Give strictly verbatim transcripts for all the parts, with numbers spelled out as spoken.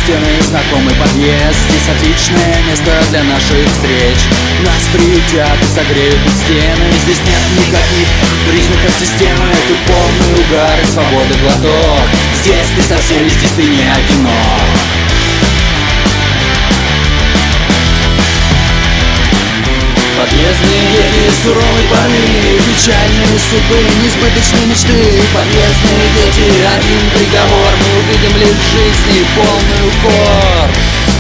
стены, знакомый подъезд. Здесь отличное место для наших встреч. Нас приютят и согреют тут стены. Здесь нет никаких признаков системы. Тут полный угар и свободы глоток. Здесь ты совсем, здесь ты не одинок. Подъездные дети, суровые парни, печальные судьбы, несбыточные мечты. Подъездные дети, один приговор. Мы увидим лишь в жизни полный укор.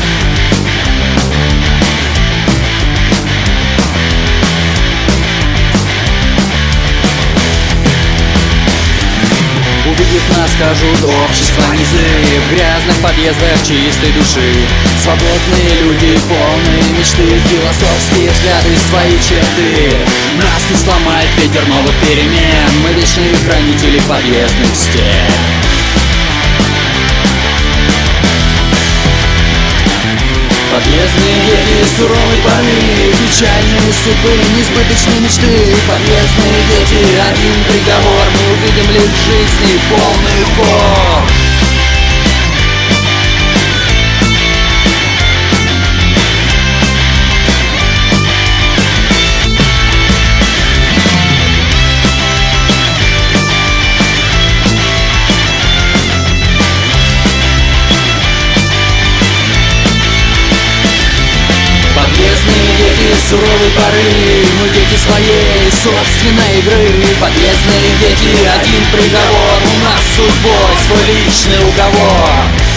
Увидев нас, скажут общество низы. В грязных подъездах чистой души. Свободные люди, полные мечты. Философские взгляды, свои черты. Нас не сломает ветер новых перемен. Мы вечные хранители подъездных стен. Подъездные дети, суровые парни, печальные судьбы, несбыточные мечты. Подъездные дети, один приговор. Мы увидим лишь в жизни полный укор. Подъездные дети, суровой поры, мы дети своей собственной игры. Подъездные дети, один приговор. У нас с судьбой свой личный уговор.